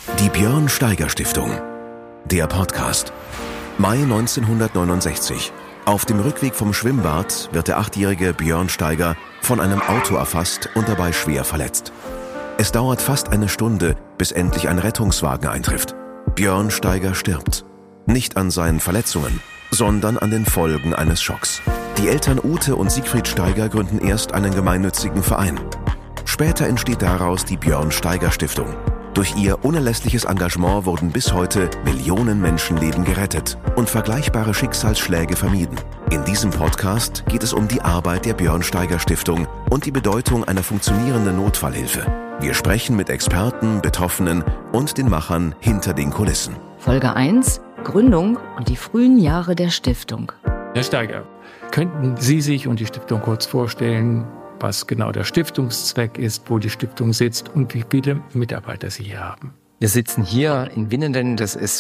Die Björn Steiger Stiftung. Der Podcast. Mai 1969. Auf dem Rückweg vom Schwimmbad wird der 8-jährige Björn Steiger von einem Auto erfasst und dabei schwer verletzt. Es dauert fast eine Stunde, bis endlich ein Rettungswagen eintrifft. Björn Steiger stirbt. Nicht an seinen Verletzungen, sondern an den Folgen eines Schocks. Die Eltern Ute und Siegfried Steiger gründen erst einen gemeinnützigen Verein. Später entsteht daraus die Björn Steiger Stiftung. Durch ihr unerlässliches Engagement wurden bis heute Millionen Menschenleben gerettet und vergleichbare Schicksalsschläge vermieden. In diesem Podcast geht es um die Arbeit der Björn Steiger Stiftung und die Bedeutung einer funktionierenden Notfallhilfe. Wir sprechen mit Experten, Betroffenen und den Machern hinter den Kulissen. Folge 1: Gründung und die frühen Jahre der Stiftung. Herr Steiger, könnten Sie sich und die Stiftung kurz vorstellen, was genau der Stiftungszweck ist, wo die Stiftung sitzt und wie viele Mitarbeiter Sie hier haben? Wir sitzen hier in Winnenden, das ist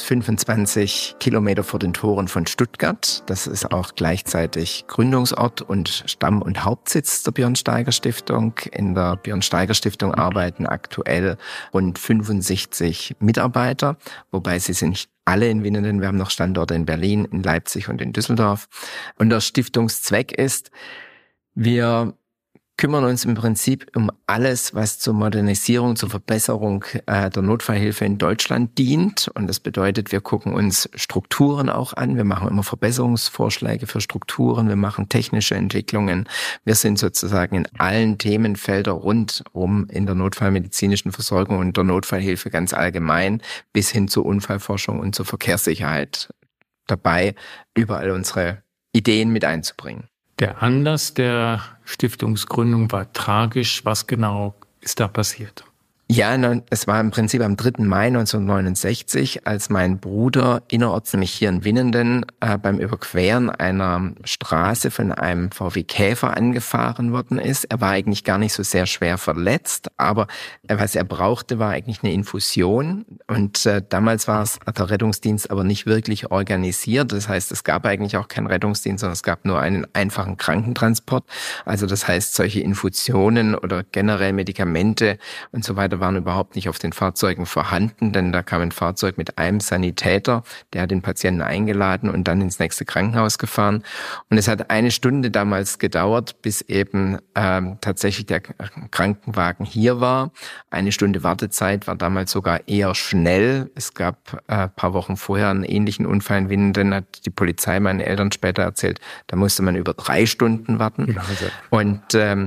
25 Kilometer vor den Toren von Stuttgart. Das ist auch gleichzeitig Gründungsort und Stamm- und Hauptsitz der Björn Steiger Stiftung. In der Björn Steiger Stiftung arbeiten aktuell rund 65 Mitarbeiter, wobei sie sind nicht alle in Winnenden. Wir haben noch Standorte in Berlin, in Leipzig und in Düsseldorf. Und der Stiftungszweck ist, wir kümmern uns im Prinzip um alles, was zur Modernisierung, zur Verbesserung der Notfallhilfe in Deutschland dient. Und das bedeutet, wir gucken uns Strukturen auch an. Wir machen immer Verbesserungsvorschläge für Strukturen. Wir machen technische Entwicklungen. Wir sind sozusagen in allen Themenfeldern rundum in der notfallmedizinischen Versorgung und der Notfallhilfe ganz allgemein bis hin zur Unfallforschung und zur Verkehrssicherheit dabei, überall unsere Ideen mit einzubringen. Der Anlass der Stiftungsgründung war tragisch. Was genau ist da passiert? Ja, es war im Prinzip am 3. Mai 1969, als mein Bruder innerorts, nämlich hier in Winnenden, beim Überqueren einer Straße von einem VW Käfer angefahren worden ist. Er war eigentlich gar nicht so sehr schwer verletzt, aber was er brauchte, war eigentlich eine Infusion. Und damals war der Rettungsdienst aber nicht wirklich organisiert. Das heißt, es gab eigentlich auch keinen Rettungsdienst, sondern es gab nur einen einfachen Krankentransport. Also das heißt, solche Infusionen oder generell Medikamente und so weiter waren überhaupt nicht auf den Fahrzeugen vorhanden, denn da kam ein Fahrzeug mit einem Sanitäter, der hat den Patienten eingeladen und dann ins nächste Krankenhaus gefahren. Und es hat eine Stunde damals gedauert, bis eben tatsächlich der Krankenwagen hier war. Eine Stunde Wartezeit war damals sogar eher schnell. Es gab ein paar Wochen vorher einen ähnlichen Unfall in Winnenden, hat die Polizei meinen Eltern später erzählt, da musste man über 3 Stunden warten. Und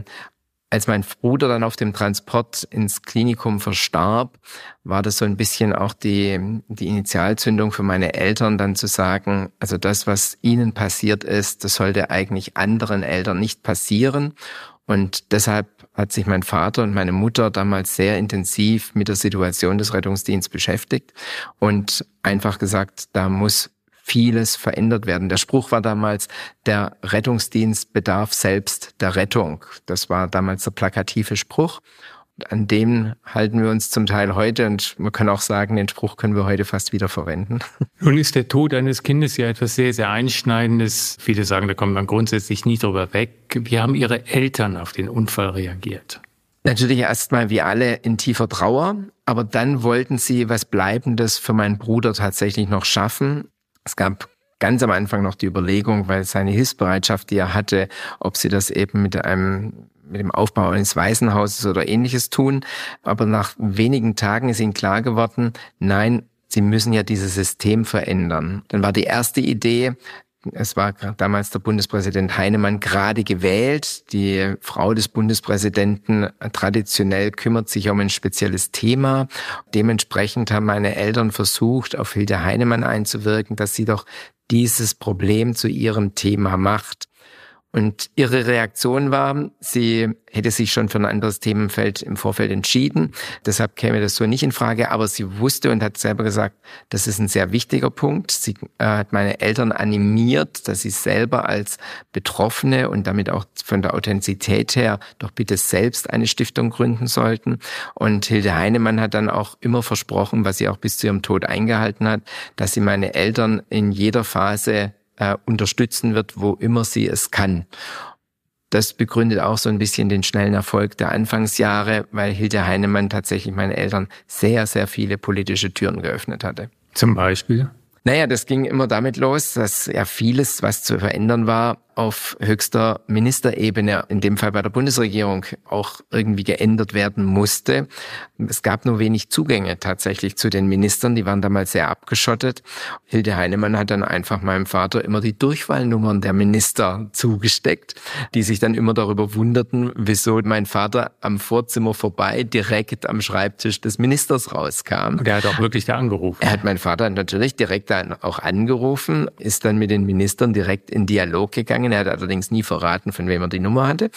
als mein Bruder dann auf dem Transport ins Klinikum verstarb, war das so ein bisschen auch die Initialzündung für meine Eltern, dann zu sagen, also das, was ihnen passiert ist, das sollte eigentlich anderen Eltern nicht passieren. Und deshalb hat sich mein Vater und meine Mutter damals sehr intensiv mit der Situation des Rettungsdienstes beschäftigt und einfach gesagt, da muss vieles verändert werden. Der Spruch war damals, der Rettungsdienst bedarf selbst der Rettung. Das war damals der plakative Spruch. An dem halten wir uns zum Teil heute und man kann auch sagen, den Spruch können wir heute fast wieder verwenden. Nun ist der Tod eines Kindes ja etwas sehr, sehr Einschneidendes. Viele sagen, da kommt man grundsätzlich nie drüber weg. Wie haben Ihre Eltern auf den Unfall reagiert? Natürlich erstmal wie alle in tiefer Trauer, aber dann wollten sie was Bleibendes für meinen Bruder tatsächlich noch schaffen. Es gab ganz am Anfang noch die Überlegung, weil seine Hilfsbereitschaft, die er hatte, ob sie das eben mit dem Aufbau eines Waisenhauses oder Ähnliches tun. Aber nach wenigen Tagen ist ihnen klar geworden, nein, sie müssen ja dieses System verändern. Dann war die erste Idee, es war damals der Bundespräsident Heinemann gerade gewählt. Die Frau des Bundespräsidenten traditionell kümmert sich um ein spezielles Thema. Dementsprechend haben meine Eltern versucht, auf Hilde Heinemann einzuwirken, dass sie doch dieses Problem zu ihrem Thema macht. Und ihre Reaktion war, sie hätte sich schon für ein anderes Themenfeld im Vorfeld entschieden. Deshalb käme das so nicht in Frage. Aber sie wusste und hat selber gesagt, das ist ein sehr wichtiger Punkt. Sie hat meine Eltern animiert, dass sie selber als Betroffene und damit auch von der Authentizität her doch bitte selbst eine Stiftung gründen sollten. Und Hilde Heinemann hat dann auch immer versprochen, was sie auch bis zu ihrem Tod eingehalten hat, dass sie meine Eltern in jeder Phase unterstützen wird, wo immer sie es kann. Das begründet auch so ein bisschen den schnellen Erfolg der Anfangsjahre, weil Hilde Heinemann tatsächlich meinen Eltern sehr, sehr viele politische Türen geöffnet hatte. Zum Beispiel? Naja, das ging immer damit los, dass ja vieles, was zu verändern war, auf höchster Ministerebene, in dem Fall bei der Bundesregierung, auch irgendwie geändert werden musste. Es gab nur wenig Zugänge tatsächlich zu den Ministern, die waren damals sehr abgeschottet. Hilde Heinemann hat dann einfach meinem Vater immer die Durchwahlnummern der Minister zugesteckt, die sich dann immer darüber wunderten, wieso mein Vater am Vorzimmer vorbei direkt am Schreibtisch des Ministers rauskam. Und er hat auch wirklich da angerufen. Er hat meinen Vater natürlich direkt dann auch angerufen, ist dann mit den Ministern direkt in Dialog gegangen. Er hat allerdings nie verraten, von wem er die Nummer hatte.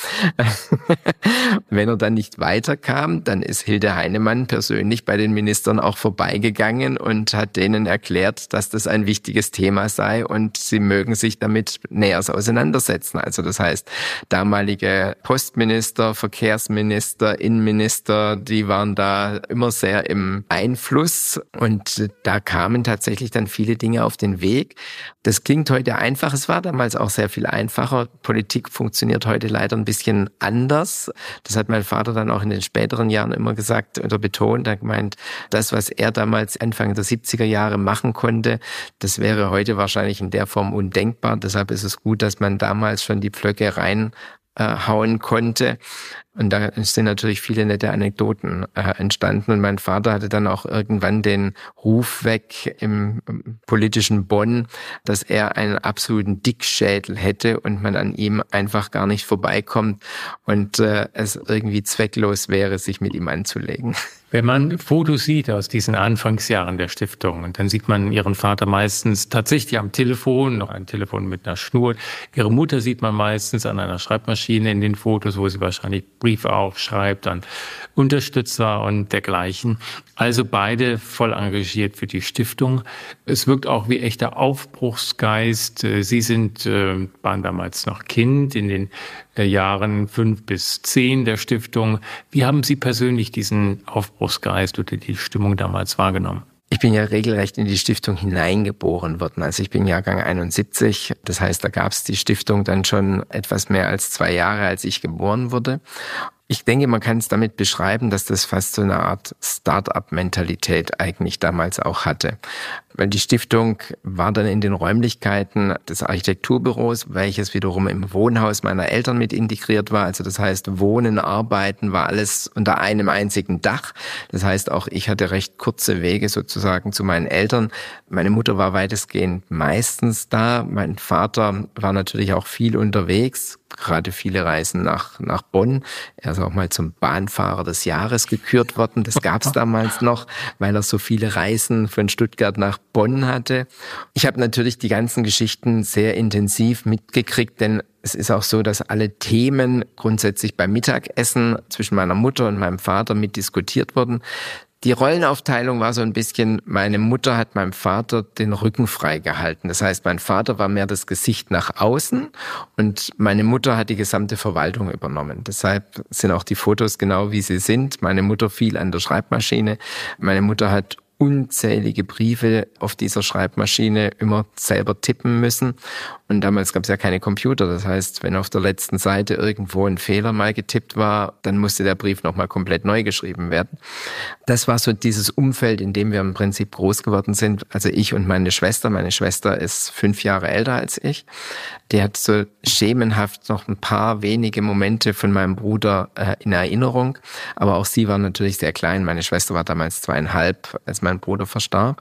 Wenn er dann nicht weiterkam, dann ist Hilde Heinemann persönlich bei den Ministern auch vorbeigegangen und hat denen erklärt, dass das ein wichtiges Thema sei und sie mögen sich damit näher auseinandersetzen. Also das heißt, damalige Postminister, Verkehrsminister, Innenminister, die waren da immer sehr im Einfluss und da kamen tatsächlich dann viele Dinge auf den Weg. Das klingt heute einfach, es war damals auch sehr viel einfacher. Politik funktioniert heute leider ein bisschen anders. Das hat mein Vater dann auch in den späteren Jahren immer gesagt oder betont. Er hat gemeint, das, was er damals Anfang der 70er Jahre machen konnte, das wäre heute wahrscheinlich in der Form undenkbar. Deshalb ist es gut, dass man damals schon die Pflöcke reinhauen konnte. Und da sind natürlich viele nette Anekdoten entstanden. Und mein Vater hatte dann auch irgendwann den Ruf weg im politischen Bonn, dass er einen absoluten Dickschädel hätte und man an ihm einfach gar nicht vorbeikommt und es irgendwie zwecklos wäre, sich mit ihm anzulegen. Wenn man Fotos sieht aus diesen Anfangsjahren der Stiftung, und dann sieht man Ihren Vater meistens tatsächlich am Telefon, noch ein Telefon mit einer Schnur. Ihre Mutter sieht man meistens an einer Schreibmaschine in den Fotos, wo sie wahrscheinlich Briefe aufschreibt, dann unterstützt war und dergleichen. Also beide voll engagiert für die Stiftung. Es wirkt auch wie echter Aufbruchsgeist. Sie waren damals noch Kind in den Jahren 5 bis 10 der Stiftung. Wie haben Sie persönlich diesen Aufbruchsgeist oder die Stimmung damals wahrgenommen? Ich bin ja regelrecht in die Stiftung hineingeboren worden. Also ich bin Jahrgang 71. Das heißt, da gab es die Stiftung dann schon etwas mehr als 2 Jahre, als ich geboren wurde. Ich denke, man kann es damit beschreiben, dass das fast so eine Art Start-up-Mentalität eigentlich damals auch hatte. Weil die Stiftung war dann in den Räumlichkeiten des Architekturbüros, welches wiederum im Wohnhaus meiner Eltern mit integriert war. Also das heißt, Wohnen, Arbeiten war alles unter einem einzigen Dach. Das heißt, auch ich hatte recht kurze Wege sozusagen zu meinen Eltern. Meine Mutter war weitestgehend meistens da. Mein Vater war natürlich auch viel unterwegs, gerade viele Reisen nach Bonn. Er ist auch mal zum Bahnfahrer des Jahres gekürt worden. Das gab es damals noch, weil er so viele Reisen von Stuttgart nach Bonn hatte. Ich habe natürlich die ganzen Geschichten sehr intensiv mitgekriegt, denn es ist auch so, dass alle Themen grundsätzlich beim Mittagessen zwischen meiner Mutter und meinem Vater mitdiskutiert wurden. Die Rollenaufteilung war so ein bisschen, meine Mutter hat meinem Vater den Rücken frei gehalten. Das heißt, mein Vater war mehr das Gesicht nach außen und meine Mutter hat die gesamte Verwaltung übernommen. Deshalb sind auch die Fotos genau wie sie sind. Meine Mutter fiel an der Schreibmaschine. Meine Mutter hat unzählige Briefe auf dieser Schreibmaschine immer selber tippen müssen. Und damals gab es ja keine Computer. Das heißt, wenn auf der letzten Seite irgendwo ein Fehler mal getippt war, dann musste der Brief nochmal komplett neu geschrieben werden. Das war so dieses Umfeld, in dem wir im Prinzip groß geworden sind. Also ich und meine Schwester. Meine Schwester ist 5 Jahre älter als ich. Die hat so schemenhaft noch ein paar wenige Momente von meinem Bruder in Erinnerung. Aber auch sie war natürlich sehr klein. Meine Schwester war damals 2,5, als mein Bruder verstarb.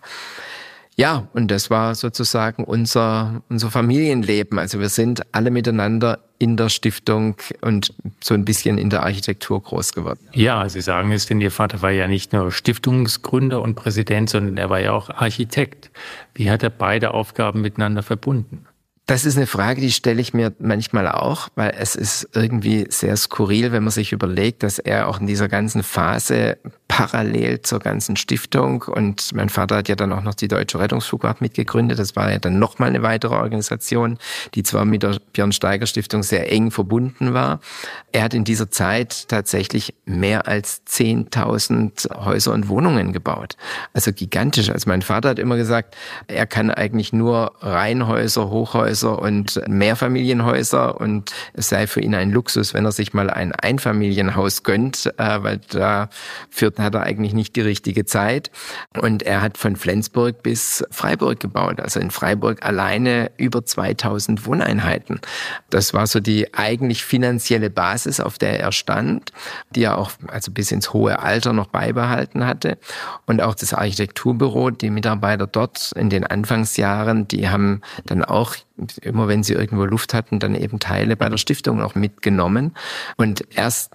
Ja, und das war sozusagen unser Familienleben. Also wir sind alle miteinander in der Stiftung und so ein bisschen in der Architektur groß geworden. Ja, Sie sagen es, denn Ihr Vater war ja nicht nur Stiftungsgründer und Präsident, sondern er war ja auch Architekt. Wie hat er beide Aufgaben miteinander verbunden? Das ist eine Frage, die stelle ich mir manchmal auch, weil es ist irgendwie sehr skurril, wenn man sich überlegt, dass er auch in dieser ganzen Phase parallel zur ganzen Stiftung, und mein Vater hat ja dann auch noch die Deutsche Rettungsflugwacht mitgegründet, das war ja dann nochmal eine weitere Organisation, die zwar mit der Björn-Steiger-Stiftung sehr eng verbunden war. Er hat in dieser Zeit tatsächlich mehr als 10.000 Häuser und Wohnungen gebaut. Also gigantisch. Also mein Vater hat immer gesagt, er kann eigentlich nur Reihenhäuser, Hochhäuser Hochhäuser und Mehrfamilienhäuser und es sei für ihn ein Luxus, wenn er sich mal ein Einfamilienhaus gönnt, weil dafür hat er eigentlich nicht die richtige Zeit. Und er hat von Flensburg bis Freiburg gebaut, also in Freiburg alleine über 2000 Wohneinheiten. Das war so die eigentlich finanzielle Basis, auf der er stand, die er auch also bis ins hohe Alter noch beibehalten hatte. Und auch das Architekturbüro, die Mitarbeiter dort in den Anfangsjahren, die haben dann auch, immer wenn sie irgendwo Luft hatten, dann eben Teile bei der Stiftung noch mitgenommen. Und erst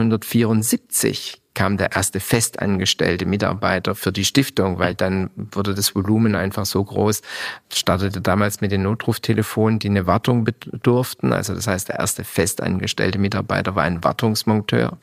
1974 kam der erste festangestellte Mitarbeiter für die Stiftung, weil dann wurde das Volumen einfach so groß. Startete damals mit den Notruftelefonen, die eine Wartung bedurften. Also das heißt, der erste festangestellte Mitarbeiter war ein Wartungsmonteur.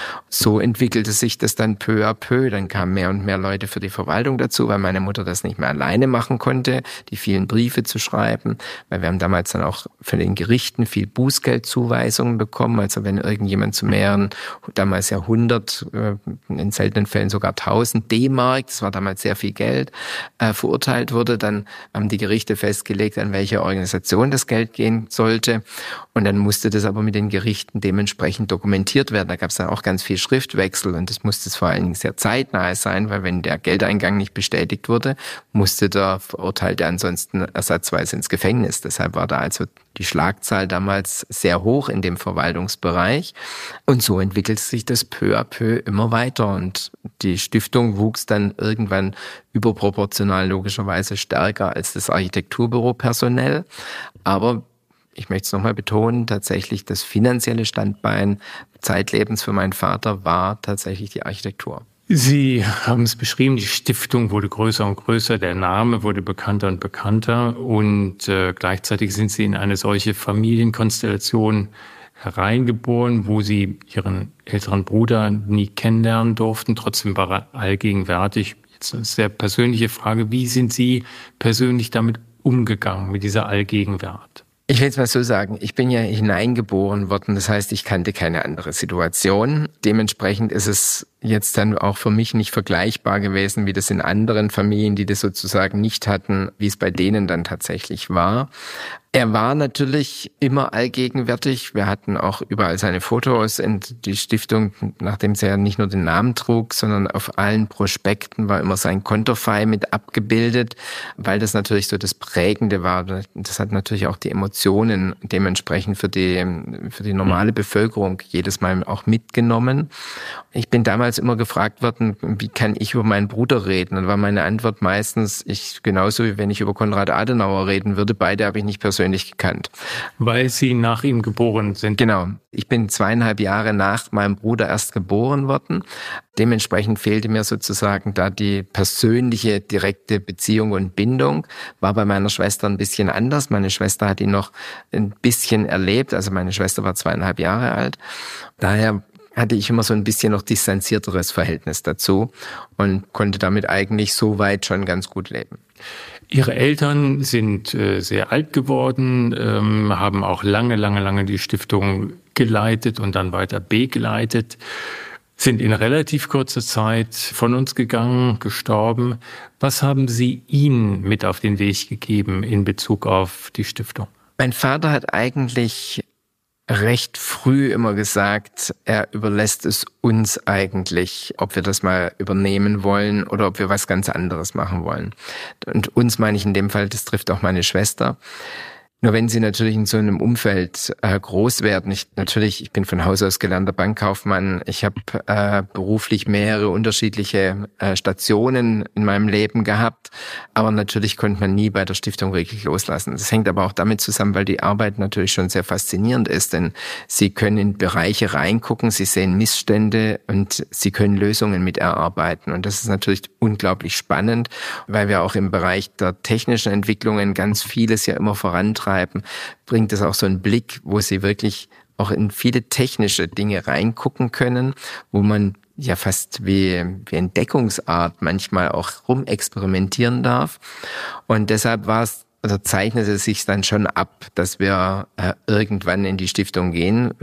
So entwickelte sich das dann peu à peu. Dann kamen mehr und mehr Leute für die Verwaltung dazu, weil meine Mutter das nicht mehr alleine machen konnte, die vielen Briefe zu schreiben. Weil wir haben damals dann auch von den Gerichten viel Bußgeldzuweisungen bekommen. Also wenn irgendjemand zu mehreren, damals ja 100, in seltenen Fällen sogar 1000 D-Mark, das war damals sehr viel Geld, verurteilt wurde, dann haben die Gerichte festgelegt, an welche Organisation das Geld gehen sollte. Und dann musste das aber mit den Gerichten dementsprechend dokumentiert werden. Da gab es dann auch ganz viel Schriftwechsel und das musste vor allen Dingen sehr zeitnah sein, weil wenn der Geldeingang nicht bestätigt wurde, musste der Verurteilte ansonsten ersatzweise ins Gefängnis. Deshalb war da also die Schlagzahl damals sehr hoch in dem Verwaltungsbereich. Und so entwickelte sich das peu à peu immer weiter. Und die Stiftung wuchs dann irgendwann überproportional logischerweise stärker als das Architekturbüro personell. Aber ich möchte es nochmal betonen, tatsächlich das finanzielle Standbein zeitlebens für meinen Vater war tatsächlich die Architektur. Sie haben es beschrieben, die Stiftung wurde größer und größer, der Name wurde bekannter und bekannter und gleichzeitig sind Sie in eine solche Familienkonstellation hereingeboren, wo Sie Ihren älteren Bruder nie kennenlernen durften, trotzdem war er allgegenwärtig. Jetzt eine sehr persönliche Frage, wie sind Sie persönlich damit umgegangen, mit dieser Allgegenwart? Ich will es mal so sagen, ich bin ja hineingeboren worden, das heißt, ich kannte keine andere Situation. Dementsprechend ist es jetzt dann auch für mich nicht vergleichbar gewesen, wie das in anderen Familien, die das sozusagen nicht hatten, wie es bei denen dann tatsächlich war. Er war natürlich immer allgegenwärtig. Wir hatten auch überall seine Fotos und die Stiftung, nachdem sie ja nicht nur den Namen trug, sondern auf allen Prospekten war immer sein Konterfei mit abgebildet, weil das natürlich so das Prägende war. Das hat natürlich auch die Emotionen dementsprechend für die normale Bevölkerung jedes Mal auch mitgenommen. Ich bin damals immer gefragt worden, wie kann ich über meinen Bruder reden? Und war meine Antwort meistens, genauso wie wenn ich über Konrad Adenauer reden würde, beide habe ich nicht persönlich gekannt. Weil Sie nach ihm geboren sind. Genau. Ich bin 2,5 Jahre nach meinem Bruder erst geboren worden. Dementsprechend fehlte mir sozusagen da die persönliche, direkte Beziehung und Bindung. War bei meiner Schwester ein bisschen anders. Meine Schwester hat ihn noch ein bisschen erlebt. Also meine Schwester war 2,5 Jahre alt. Daher hatte ich immer so ein bisschen noch distanzierteres Verhältnis dazu und konnte damit eigentlich soweit schon ganz gut leben. Ihre Eltern sind sehr alt geworden, haben auch lange die Stiftung geleitet und dann weiter begleitet, sind in relativ kurzer Zeit von uns gegangen, gestorben. Was haben Sie ihnen mit auf den Weg gegeben in Bezug auf die Stiftung? Mein Vater hat eigentlich recht früh immer gesagt, er überlässt es uns eigentlich, ob wir das mal übernehmen wollen oder ob wir was ganz anderes machen wollen. Und uns meine ich in dem Fall, das trifft auch meine Schwester. Nur wenn Sie natürlich in so einem Umfeld groß werden, ich bin von Haus aus gelernter Bankkaufmann, ich habe beruflich mehrere unterschiedliche Stationen in meinem Leben gehabt, aber natürlich konnte man nie bei der Stiftung wirklich loslassen. Das hängt aber auch damit zusammen, weil die Arbeit natürlich schon sehr faszinierend ist, denn Sie können in Bereiche reingucken, Sie sehen Missstände und Sie können Lösungen mit erarbeiten und das ist natürlich unglaublich spannend, weil wir auch im Bereich der technischen Entwicklungen ganz vieles ja immer vorantreiben, bringt es auch so einen Blick, wo Sie wirklich auch in viele technische Dinge reingucken können, wo man ja fast wie Entdeckungsart manchmal auch rumexperimentieren darf. Und deshalb zeichnete es sich dann schon ab, dass wir irgendwann in die Stiftung gehen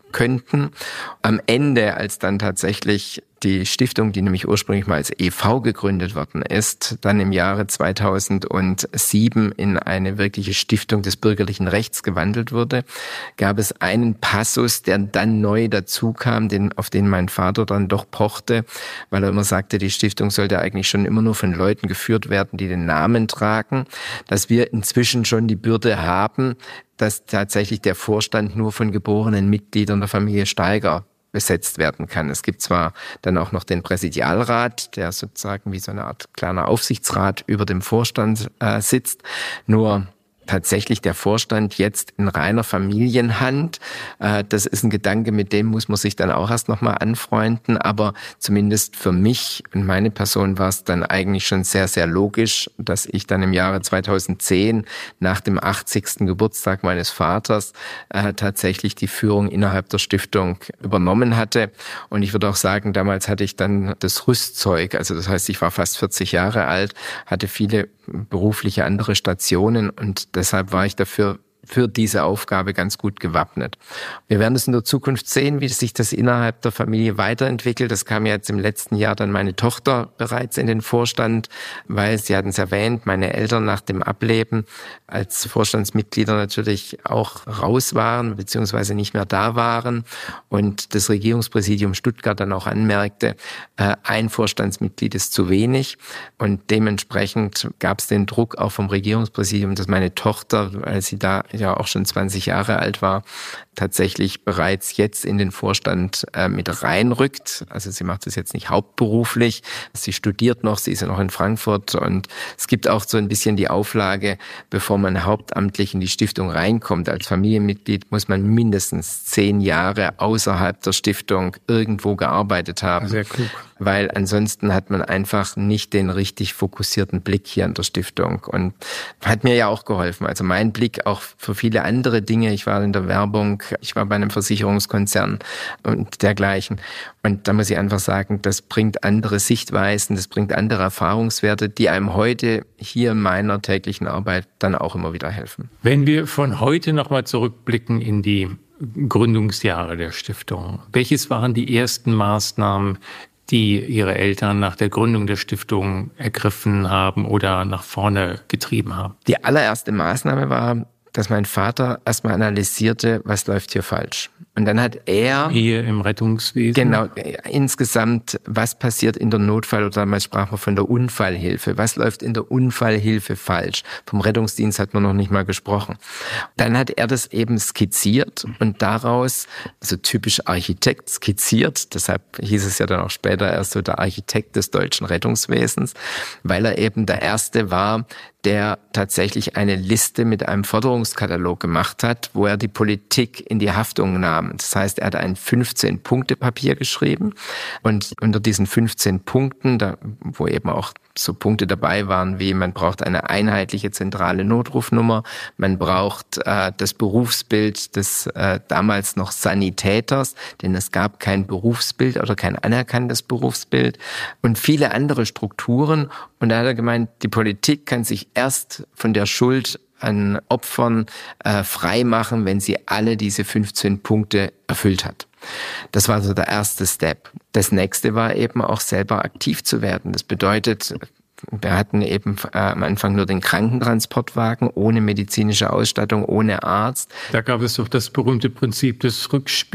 könnten. Am Ende, als dann tatsächlich die Stiftung, die nämlich ursprünglich mal als e.V. gegründet worden ist, dann im Jahre 2007 in eine wirkliche Stiftung des bürgerlichen Rechts gewandelt wurde, gab es einen Passus, der dann neu dazu kam, auf den mein Vater dann doch pochte, weil er immer sagte, die Stiftung sollte eigentlich schon immer nur von Leuten geführt werden, die den Namen tragen, dass wir inzwischen schon die Bürde haben, dass tatsächlich der Vorstand nur von geborenen Mitgliedern der Familie Steiger besetzt werden kann. Es gibt zwar dann auch noch den Präsidialrat, der sozusagen wie so eine Art kleiner Aufsichtsrat über dem Vorstand sitzt, nur tatsächlich der Vorstand jetzt in reiner Familienhand. Das ist ein Gedanke, mit dem muss man sich dann auch erst nochmal anfreunden. Aber zumindest für mich und meine Person war es dann eigentlich schon sehr, sehr logisch, dass ich dann im Jahre 2010 nach dem 80. Geburtstag meines Vaters tatsächlich die Führung innerhalb der Stiftung übernommen hatte. Und ich würde auch sagen, damals hatte ich dann das Rüstzeug. Also das heißt, ich war fast 40 Jahre alt, hatte viele berufliche andere Stationen und deshalb war ich dafür für diese Aufgabe ganz gut gewappnet. Wir werden es in der Zukunft sehen, wie sich das innerhalb der Familie weiterentwickelt. Das kam ja jetzt im letzten Jahr dann meine Tochter bereits in den Vorstand, weil, Sie hatten es erwähnt, meine Eltern nach dem Ableben als Vorstandsmitglieder natürlich auch raus waren, beziehungsweise nicht mehr da waren und das Regierungspräsidium Stuttgart dann auch anmerkte, ein Vorstandsmitglied ist zu wenig und dementsprechend gab es den Druck auch vom Regierungspräsidium, dass meine Tochter, weil sie da ja auch schon 20 Jahre alt war, tatsächlich bereits jetzt in den Vorstand mit reinrückt. Also sie macht das jetzt nicht hauptberuflich, sie studiert noch, sie ist ja noch in Frankfurt und es gibt auch so ein bisschen die Auflage, bevor man hauptamtlich in die Stiftung reinkommt, als Familienmitglied muss man mindestens 10 Jahre außerhalb der Stiftung irgendwo gearbeitet haben. Sehr klug. Weil ansonsten hat man einfach nicht den richtig fokussierten Blick hier an der Stiftung und hat mir ja auch geholfen. Also mein Blick auch für viele andere Dinge. Ich war in der Werbung, ich war bei einem Versicherungskonzern und dergleichen. Und da muss ich einfach sagen, das bringt andere Sichtweisen, das bringt andere Erfahrungswerte, die einem heute hier in meiner täglichen Arbeit dann auch immer wieder helfen. Wenn wir von heute nochmal zurückblicken in die Gründungsjahre der Stiftung, welches waren die ersten Maßnahmen, die Ihre Eltern nach der Gründung der Stiftung ergriffen haben oder nach vorne getrieben haben? Die allererste Maßnahme war, dass mein Vater erstmal analysierte, was läuft hier falsch. Und dann hat er... Hier im Rettungswesen? Genau, insgesamt, was passiert in der Notfall, oder damals sprach man von der Unfallhilfe. Was läuft in der Unfallhilfe falsch? Vom Rettungsdienst hat man noch nicht mal gesprochen. Dann hat er das eben skizziert und daraus, also typisch Architekt skizziert, deshalb hieß es ja dann auch später erst so der Architekt des deutschen Rettungswesens, weil er eben der Erste war, der tatsächlich eine Liste mit einem Forderungskatalog gemacht hat, wo er die Politik in die Haftung nahm. Das heißt, er hat ein 15-Punkte-Papier geschrieben und unter diesen 15 Punkten, wo eben auch so Punkte dabei waren, wie man braucht eine einheitliche zentrale Notrufnummer, man braucht das Berufsbild des damals noch Sanitäters, denn es gab kein Berufsbild oder kein anerkanntes Berufsbild und viele andere Strukturen. Und da hat er gemeint, die Politik kann sich erst von der Schuld an Opfern frei machen, wenn sie alle diese 15 Punkte erfüllt hat. Das war so der erste Step. Das nächste war eben auch selber aktiv zu werden. Das bedeutet, wir hatten eben am Anfang nur den Krankentransportwagen ohne medizinische Ausstattung, ohne Arzt. Da gab es doch das berühmte Prinzip des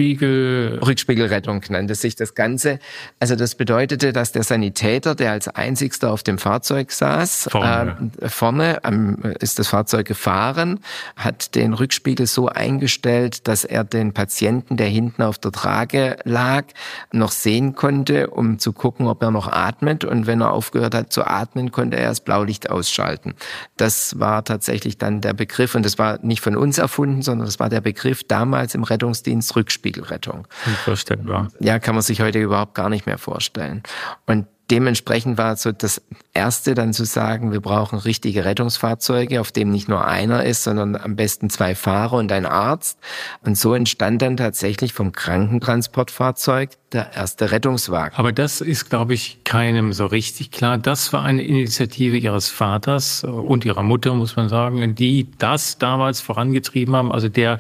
Rückspiegelrettung nannte sich das Ganze. Also das bedeutete, dass der Sanitäter, der als einzigster auf dem Fahrzeug saß, vorne ist das Fahrzeug gefahren, hat den Rückspiegel so eingestellt, dass er den Patienten, der hinten auf der Trage lag, noch sehen konnte, um zu gucken, ob er noch atmet. Und wenn er aufgehört hat zu atmen, konnte er das Blaulicht ausschalten. Das war tatsächlich dann der Begriff, und das war nicht von uns erfunden, sondern das war der Begriff damals im Rettungsdienst Rückspiegelrettung. Unvorstellbar. Ja, kann man sich heute überhaupt gar nicht mehr vorstellen. Und dementsprechend war so das Erste dann zu sagen, wir brauchen richtige Rettungsfahrzeuge, auf dem nicht nur einer ist, sondern am besten 2 Fahrer und ein Arzt. Und so entstand dann tatsächlich vom Krankentransportfahrzeug der erste Rettungswagen. Aber das ist, glaube ich, keinem so richtig klar. Das war eine Initiative Ihres Vaters und Ihrer Mutter, muss man sagen, die das damals vorangetrieben haben. Also der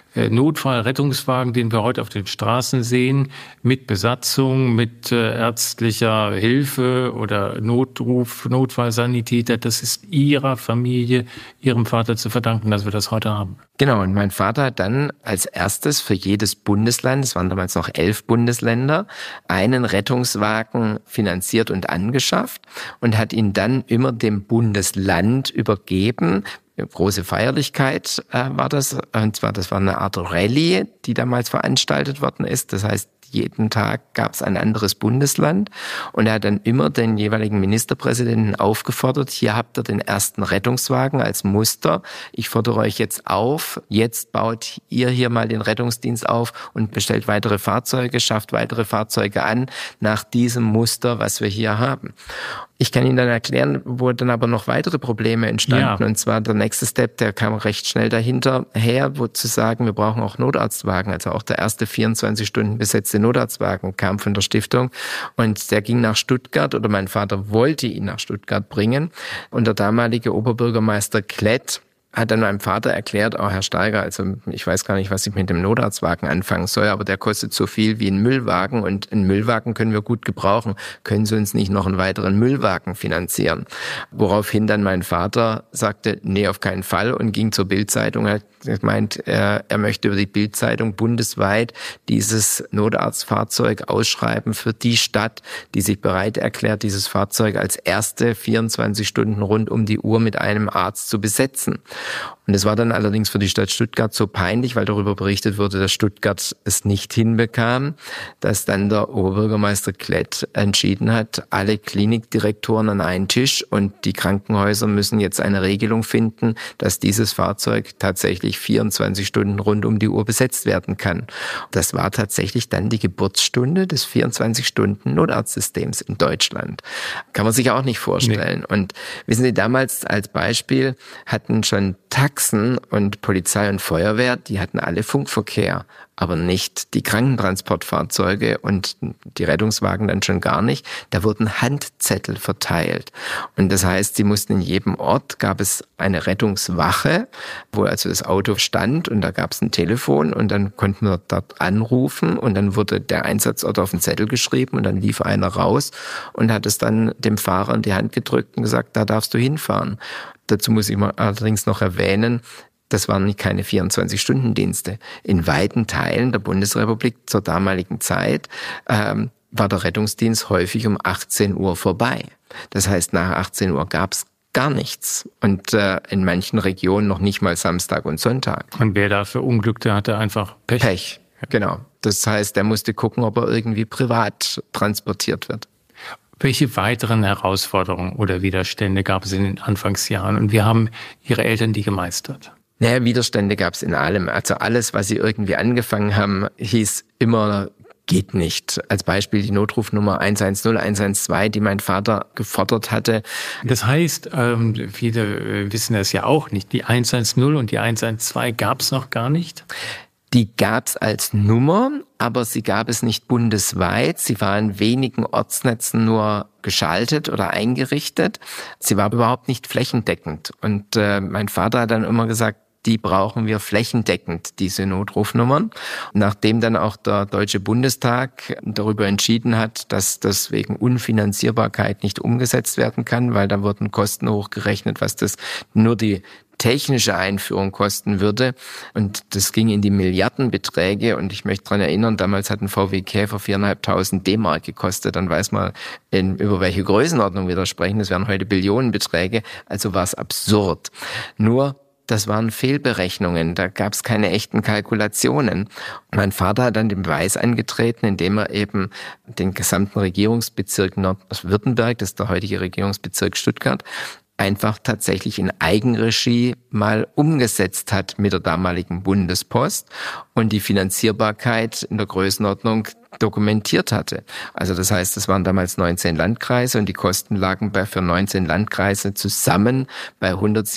Notfallrettungswagen, den wir heute auf den Straßen sehen, mit Besatzung, mit ärztlicher Hilfe oder Notruf, Notfallsanitäter, das ist Ihrer Familie, Ihrem Vater zu verdanken, dass wir das heute haben. Genau, und mein Vater hat dann als erstes für jedes Bundesland, es waren damals noch 11 Bundesländer, einen Rettungswagen finanziert und angeschafft und hat ihn dann immer dem Bundesland übergeben. Große Feierlichkeit war das, und zwar das war eine Art Rallye, die damals veranstaltet worden ist. Das heißt, jeden Tag gab es ein anderes Bundesland und er hat dann immer den jeweiligen Ministerpräsidenten aufgefordert, hier habt ihr den ersten Rettungswagen als Muster. Ich fordere euch jetzt auf, jetzt baut ihr hier mal den Rettungsdienst auf und bestellt weitere Fahrzeuge, schafft weitere Fahrzeuge an nach diesem Muster, was wir hier haben. Ich kann Ihnen dann erklären, wo dann aber noch weitere Probleme entstanden. Ja. Und zwar der nächste Step, der kam recht schnell dahinter her, wo zu sagen, wir brauchen auch Notarztwagen. Also auch der erste 24 Stunden besetzte Notarztwagen kam von der Stiftung. Und der ging nach Stuttgart, oder mein Vater wollte ihn nach Stuttgart bringen. Und der damalige Oberbürgermeister Klett hat dann meinem Vater erklärt, Herr Steiger, also ich weiß gar nicht, was ich mit dem Notarztwagen anfangen soll, aber der kostet so viel wie ein Müllwagen und einen Müllwagen können wir gut gebrauchen. Können Sie uns nicht noch einen weiteren Müllwagen finanzieren? Woraufhin dann mein Vater sagte, nee, auf keinen Fall, und ging zur Bild-Zeitung. Er hat gemeint, er möchte über die Bild-Zeitung bundesweit dieses Notarztfahrzeug ausschreiben für die Stadt, die sich bereit erklärt, dieses Fahrzeug als erste 24 Stunden rund um die Uhr mit einem Arzt zu besetzen. Und es war dann allerdings für die Stadt Stuttgart so peinlich, weil darüber berichtet wurde, dass Stuttgart es nicht hinbekam, dass dann der Oberbürgermeister Klett entschieden hat, alle Klinikdirektoren an einen Tisch und die Krankenhäuser müssen jetzt eine Regelung finden, dass dieses Fahrzeug tatsächlich 24 Stunden rund um die Uhr besetzt werden kann. Das war tatsächlich dann die Geburtsstunde des 24-Stunden-Notarztsystems in Deutschland. Kann man sich auch nicht vorstellen. Nee. Und wissen Sie, damals als Beispiel hatten schon Taxen und Polizei und Feuerwehr, die hatten alle Funkverkehr, aber nicht die Krankentransportfahrzeuge und die Rettungswagen dann schon gar nicht. Da wurden Handzettel verteilt. Und das heißt, sie mussten in jedem Ort, gab es eine Rettungswache, wo also das Auto stand und da gab es ein Telefon und dann konnten wir dort anrufen und dann wurde der Einsatzort auf den Zettel geschrieben und dann lief einer raus und hat es dann dem Fahrer in die Hand gedrückt und gesagt, da darfst du hinfahren. Dazu muss ich mal allerdings noch erwähnen, das waren keine 24-Stunden-Dienste. In weiten Teilen der Bundesrepublik zur damaligen Zeit war der Rettungsdienst häufig um 18 Uhr vorbei. Das heißt, nach 18 Uhr gab es gar nichts. Und in manchen Regionen noch nicht mal Samstag und Sonntag. Und wer da verunglückte, hatte einfach Pech. Pech, genau. Das heißt, er musste gucken, ob er irgendwie privat transportiert wird. Welche weiteren Herausforderungen oder Widerstände gab es in den Anfangsjahren? Und wie haben Ihre Eltern die gemeistert? Naja, Widerstände gab es in allem. Also alles, was sie irgendwie angefangen haben, hieß immer, geht nicht. Als Beispiel die Notrufnummer 110, 112, die mein Vater gefordert hatte. Das heißt, viele wissen das ja auch nicht, die 110 und die 112 gab es noch gar nicht? Die gab es als Nummer, aber sie gab es nicht bundesweit. Sie war in wenigen Ortsnetzen nur geschaltet oder eingerichtet. Sie war überhaupt nicht flächendeckend. Und mein Vater hat dann immer gesagt, die brauchen wir flächendeckend, diese Notrufnummern. Nachdem dann auch der Deutsche Bundestag darüber entschieden hat, dass das wegen Unfinanzierbarkeit nicht umgesetzt werden kann, weil da wurden Kosten hochgerechnet, was das nur die technische Einführung kosten würde. Und das ging in die Milliardenbeträge. Und ich möchte daran erinnern, damals hat ein VW Käfer 4.500 D-Mark gekostet. Dann weiß man, über welche Größenordnung wir da sprechen. Das wären heute Billionenbeträge. Also war es absurd. Nur, das waren Fehlberechnungen, da gab es keine echten Kalkulationen. Mein Vater hat dann den Beweis angetreten, indem er eben den gesamten Regierungsbezirk Nordwürttemberg, das ist der heutige Regierungsbezirk Stuttgart, einfach tatsächlich in Eigenregie mal umgesetzt hat mit der damaligen Bundespost und die Finanzierbarkeit in der Größenordnung dokumentiert hatte. Also das heißt, es waren damals 19 Landkreise und die Kosten lagen für 19 Landkreise zusammen bei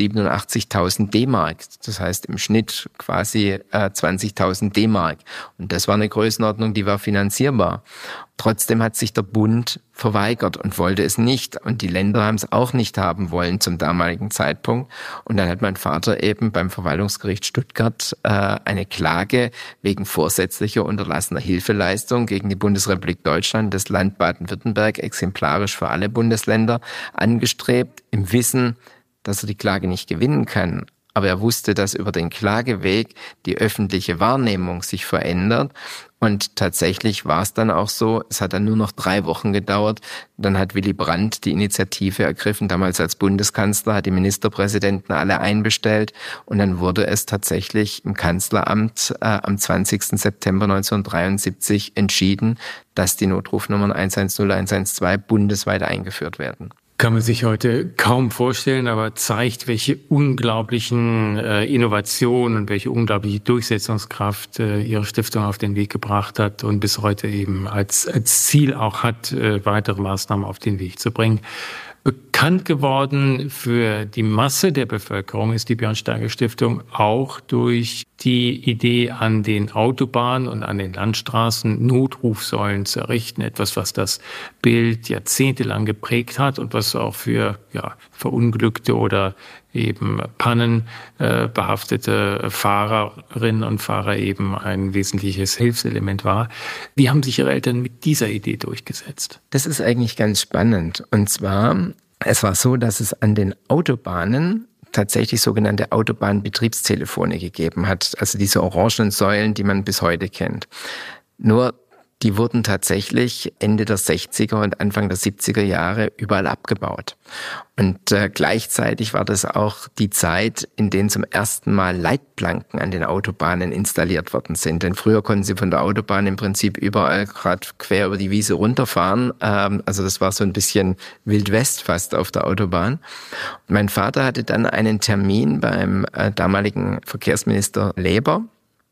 187.000 D-Mark. Das heißt im Schnitt quasi 20.000 D-Mark. Und das war eine Größenordnung, die war finanzierbar. Trotzdem hat sich der Bund verweigert und wollte es nicht. Und die Länder haben es auch nicht haben wollen zum damaligen Zeitpunkt. Und dann hat mein Vater eben beim Verwaltungsgericht Stuttgart eine Klage wegen vorsätzlicher unterlassener Hilfeleistung gegen die Bundesrepublik Deutschland, das Land Baden-Württemberg, exemplarisch für alle Bundesländer, angestrebt, im Wissen, dass er die Klage nicht gewinnen kann. Aber er wusste, dass über den Klageweg die öffentliche Wahrnehmung sich verändert. Und tatsächlich war es dann auch so, es hat dann nur noch 3 Wochen gedauert. Dann hat Willy Brandt die Initiative ergriffen, damals als Bundeskanzler, hat die Ministerpräsidenten alle einbestellt. Und dann wurde es tatsächlich im Kanzleramt am 20. September 1973 entschieden, dass die Notrufnummern 110, 112 bundesweit eingeführt werden. Kann man sich heute kaum vorstellen, aber zeigt, welche unglaublichen Innovationen und welche unglaubliche Durchsetzungskraft Ihre Stiftung auf den Weg gebracht hat und bis heute eben als Ziel auch hat, weitere Maßnahmen auf den Weg zu bringen. Bekannt geworden für die Masse der Bevölkerung ist die Björn-Steiger-Stiftung auch durch die Idee, an den Autobahnen und an den Landstraßen Notrufsäulen zu errichten. Etwas, was das Bild jahrzehntelang geprägt hat und was auch für verunglückte oder eben Pannen behaftete Fahrerinnen und Fahrer eben ein wesentliches Hilfselement war. Wie haben sich Ihre Eltern mit dieser Idee durchgesetzt? Das ist eigentlich ganz spannend. Und zwar, es war so, dass es an den Autobahnen tatsächlich sogenannte Autobahnbetriebstelefone gegeben hat. Also diese orangenen Säulen, die man bis heute kennt. Nur die wurden tatsächlich Ende der 60er und Anfang der 70er Jahre überall abgebaut. Und gleichzeitig war das auch die Zeit, in der zum ersten Mal Leitplanken an den Autobahnen installiert worden sind. Denn früher konnten sie von der Autobahn im Prinzip überall gerade quer über die Wiese runterfahren. Also das war so ein bisschen Wild West fast auf der Autobahn. Und mein Vater hatte dann einen Termin beim damaligen Verkehrsminister Leber.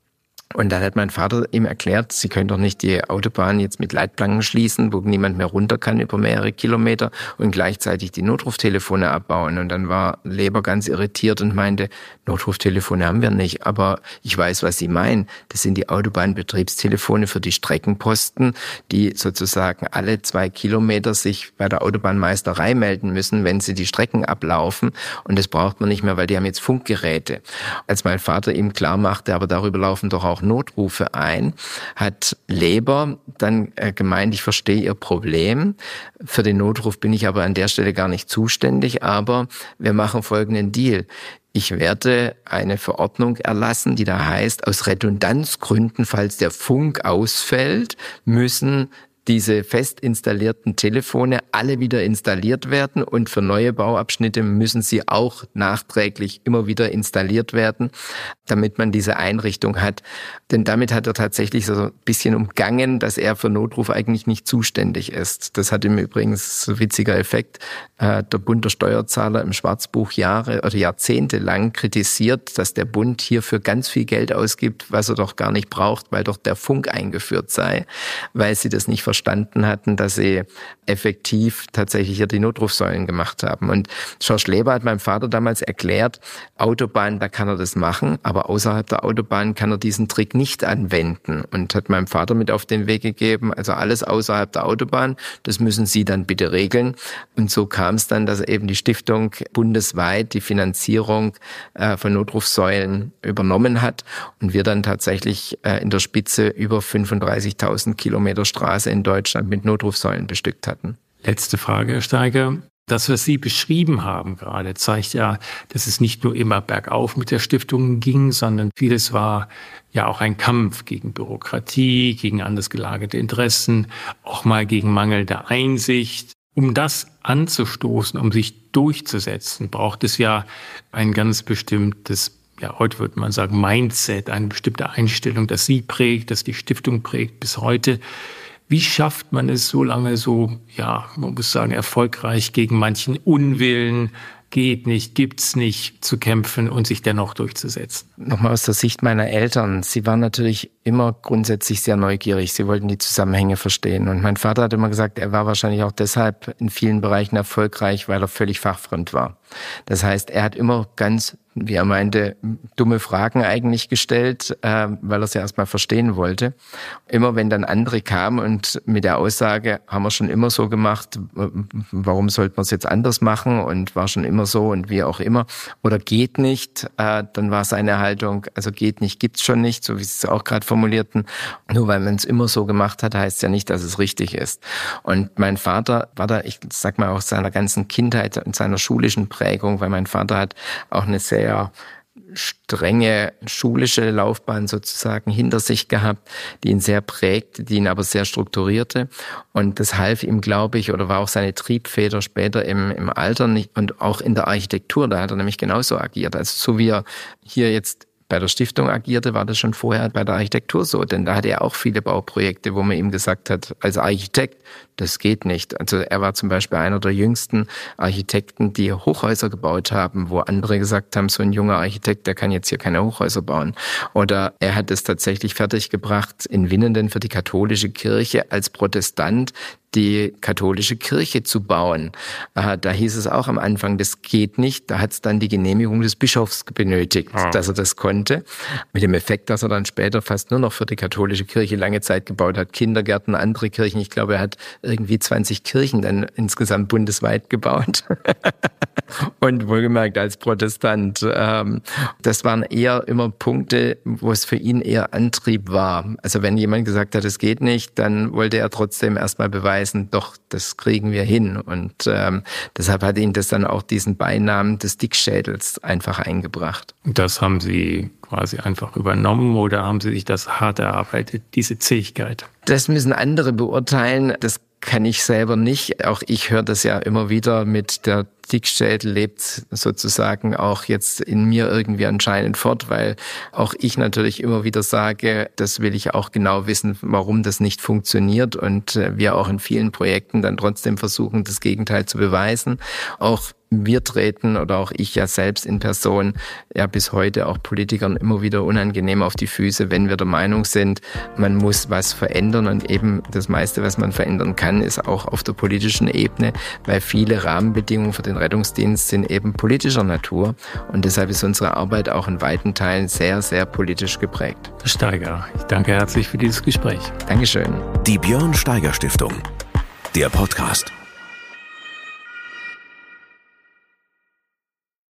Und dann hat mein Vater ihm erklärt, Sie können doch nicht die Autobahn jetzt mit Leitplanken schließen, wo niemand mehr runter kann über mehrere Kilometer und gleichzeitig die Notruftelefone abbauen. Und dann war Leber ganz irritiert und meinte, Notruftelefone haben wir nicht, aber ich weiß, was Sie meinen. Das sind die Autobahnbetriebstelefone für die Streckenposten, die sozusagen alle 2 Kilometer sich bei der Autobahnmeisterei melden müssen, wenn sie die Strecken ablaufen. Und das braucht man nicht mehr, weil die haben jetzt Funkgeräte. Als mein Vater ihm klar machte, aber darüber laufen doch auch Notrufe ein, hat Leber dann gemeint, ich verstehe Ihr Problem. Für den Notruf bin ich aber an der Stelle gar nicht zuständig, aber wir machen folgenden Deal. Ich werde eine Verordnung erlassen, die da heißt, aus Redundanzgründen, falls der Funk ausfällt, müssen diese fest installierten Telefone alle wieder installiert werden und für neue Bauabschnitte müssen sie auch nachträglich immer wieder installiert werden, damit man diese Einrichtung hat. Denn damit hat er tatsächlich so ein bisschen umgangen, dass er für Notruf eigentlich nicht zuständig ist. Das hat ihm übrigens ein witziger Effekt. Der Bund der Steuerzahler im Schwarzbuch jahrzehntelang kritisiert, dass der Bund hierfür ganz viel Geld ausgibt, was er doch gar nicht braucht, weil doch der Funk eingeführt sei, weil sie das nicht verstanden hatten, dass sie effektiv tatsächlich hier die Notrufsäulen gemacht haben. Und George Leber hat meinem Vater damals erklärt, Autobahn, da kann er das machen, aber außerhalb der Autobahn kann er diesen Trick nicht anwenden und hat meinem Vater mit auf den Weg gegeben, also alles außerhalb der Autobahn, das müssen Sie dann bitte regeln. Und so kam es dann, dass eben die Stiftung bundesweit die Finanzierung von Notrufsäulen übernommen hat und wir dann tatsächlich in der Spitze über 35.000 Kilometer Straße in Deutschland mit Notrufsäulen bestückt hatten. Letzte Frage, Herr Steiger. Das, was Sie beschrieben haben gerade, zeigt ja, dass es nicht nur immer bergauf mit der Stiftung ging, sondern vieles war ja auch ein Kampf gegen Bürokratie, gegen anders gelagerte Interessen, auch mal gegen mangelnde Einsicht. Um das anzustoßen, um sich durchzusetzen, braucht es ja ein ganz bestimmtes, ja, heute würde man sagen, Mindset, eine bestimmte Einstellung, das Sie prägt, das die Stiftung prägt bis heute. Wie schafft man es so lange so, ja, man muss sagen, erfolgreich gegen manchen Unwillen geht nicht, gibt's nicht, zu kämpfen und sich dennoch durchzusetzen? Nochmal aus der Sicht meiner Eltern. Sie waren natürlich immer grundsätzlich sehr neugierig. Sie wollten die Zusammenhänge verstehen. Und mein Vater hat immer gesagt, er war wahrscheinlich auch deshalb in vielen Bereichen erfolgreich, weil er völlig fachfremd war. Das heißt, er hat immer ganz, wie er meinte, dumme Fragen eigentlich gestellt, weil er sie erstmal verstehen wollte. Immer wenn dann andere kamen und mit der Aussage, haben wir schon immer so gemacht, warum sollten wir es jetzt anders machen und war schon immer so und wie auch immer. Oder geht nicht, dann war seine Haltung, also geht nicht, gibt's schon nicht, so wie Sie es auch gerade formulierten. Nur weil man es immer so gemacht hat, heißt ja nicht, dass es richtig ist. Und mein Vater war da, ich sag mal, auch seiner ganzen Kindheit und seiner schulischen Prägung, weil mein Vater hat auch eine sehr strenge schulische Laufbahn sozusagen hinter sich gehabt, die ihn sehr prägte, die ihn aber sehr strukturierte. Und das half ihm, glaube ich, oder war auch seine Triebfeder später im Alter nicht, und auch in der Architektur. Da hat er nämlich genauso agiert. Also so wie er hier jetzt bei der Stiftung agierte, war das schon vorher bei der Architektur so. Denn da hatte er auch viele Bauprojekte, wo man ihm gesagt hat, als Architekt, das geht nicht. Also er war zum Beispiel einer der jüngsten Architekten, die Hochhäuser gebaut haben, wo andere gesagt haben, so ein junger Architekt, der kann jetzt hier keine Hochhäuser bauen. Oder er hat es tatsächlich fertiggebracht, in Winnenden für die katholische Kirche als Protestant die katholische Kirche zu bauen. Da hieß es auch am Anfang, das geht nicht. Da hat es dann die Genehmigung des Bischofs benötigt, dass er das konnte. Mit dem Effekt, dass er dann später fast nur noch für die katholische Kirche lange Zeit gebaut hat. Kindergärten, andere Kirchen. Ich glaube, er hat irgendwie 20 Kirchen dann insgesamt bundesweit gebaut. Und wohlgemerkt als Protestant. Das waren eher immer Punkte, wo es für ihn eher Antrieb war. Also wenn jemand gesagt hat, es geht nicht, dann wollte er trotzdem erstmal beweisen, doch, das kriegen wir hin. Und deshalb hat ihn das dann auch diesen Beinamen des Dickschädels einfach eingebracht. Das haben Sie quasi einfach übernommen oder haben Sie sich das hart erarbeitet, diese Zähigkeit? Das müssen andere beurteilen. Das kann ich selber nicht. Auch ich höre das ja immer wieder mit der Dickschädel lebt sozusagen auch jetzt in mir irgendwie anscheinend fort, weil auch ich natürlich immer wieder sage, das will ich auch genau wissen, warum das nicht funktioniert und wir auch in vielen Projekten dann trotzdem versuchen, das Gegenteil zu beweisen. Auch wir treten oder auch ich ja selbst in Person ja bis heute auch Politikern immer wieder unangenehm auf die Füße, wenn wir der Meinung sind, man muss was verändern und eben das meiste, was man verändern kann, ist auch auf der politischen Ebene, weil viele Rahmenbedingungen für den Rettungsdienst sind eben politischer Natur und deshalb ist unsere Arbeit auch in weiten Teilen sehr, sehr politisch geprägt. Herr Steiger, ich danke herzlich für dieses Gespräch. Dankeschön. Die Björn Steiger Stiftung. Der Podcast.